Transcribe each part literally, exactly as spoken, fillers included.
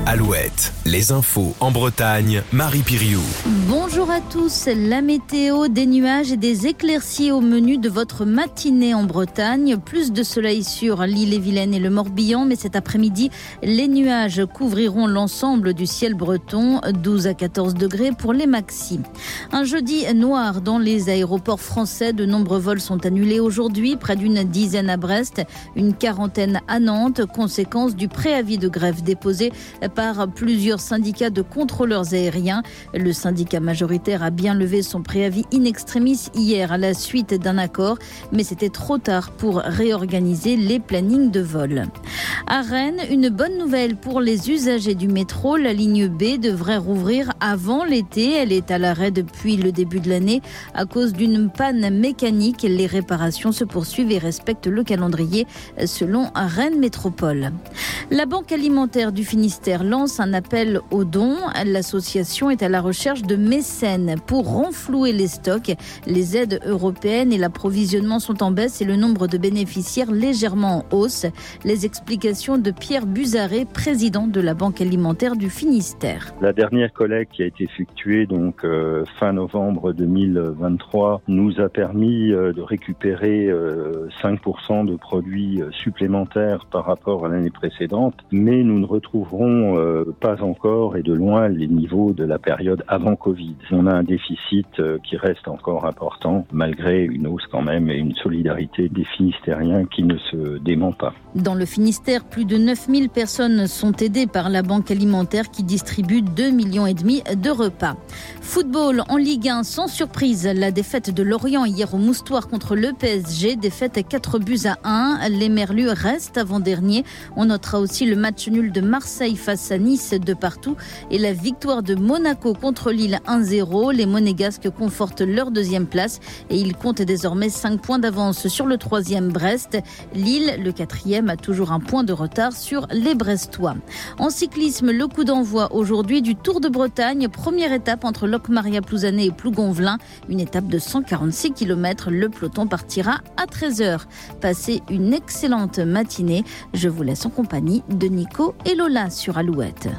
Alouette, les infos en Bretagne, Marie Piriou. Bonjour à tous, la météo, des nuages et des éclaircies au menu de votre matinée en Bretagne. Plus de soleil sur l'Ille-et-Vilaine et le Morbihan, mais cet après-midi, les nuages couvriront l'ensemble du ciel breton, douze à quatorze degrés pour les maxis. Un jeudi noir dans les aéroports français, de nombreux vols sont annulés aujourd'hui, près d'une dizaine à Brest, une quarantaine à Nantes, conséquence du préavis de grève déposé par plusieurs syndicats de contrôleurs aériens. Le syndicat majoritaire a bien levé son préavis in extremis hier à la suite d'un accord, mais c'était trop tard pour réorganiser les plannings de vol. À Rennes, une bonne nouvelle pour les usagers du métro. La ligne B devrait rouvrir avant l'été. Elle est à l'arrêt depuis le début de l'année à cause d'une panne mécanique. Les réparations se poursuivent et respectent le calendrier selon Rennes Métropole. La Banque alimentaire du Finistère lance un appel aux dons. L'association est à la recherche de mécènes pour renflouer les stocks. Les aides européennes et l'approvisionnement sont en baisse et le nombre de bénéficiaires légèrement en hausse. Les explications de Pierre Buzaret, président de la Banque alimentaire du Finistère. La dernière collecte qui a été effectuée donc euh, fin novembre deux mille vingt-trois nous a permis euh, de récupérer euh, cinq pour cent de produits euh, supplémentaires par rapport à l'année précédente, mais nous ne retrouverons euh, pas encore et de loin les niveaux de la période avant Covid. On a un déficit euh, qui reste encore important malgré une hausse quand même et une solidarité des Finistériens qui ne se dément pas. Dans le Finistère, plus de neuf mille personnes sont aidées par la Banque alimentaire qui distribue deux millions et demi de repas. Football en Ligue un, sans surprise, la défaite de Lorient hier au Moustoir contre le P S G, défaite quatre buts à un. Les Merlus restent avant-dernier. On notera aussi le match nul de Marseille face à Nice de partout et la victoire de Monaco contre Lille un zéro. Les Monégasques confortent leur deuxième place et ils comptent désormais cinq points d'avance sur le troisième Brest. Lille, le quatrième, a toujours un point de retard sur les Brestois. En cyclisme, le coup d'envoi aujourd'hui du Tour de Bretagne. Première étape entre Locmaria-Plouzané et Plougonvelin. Une étape de cent quarante-six kilomètres. Le peloton partira à treize heures. Passez une excellente matinée. Je vous laisse en compagnie de Nico et Lola sur Alouette.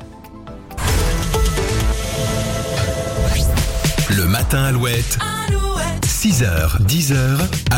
Le matin Alouette, Alouette. six heures, dix heures,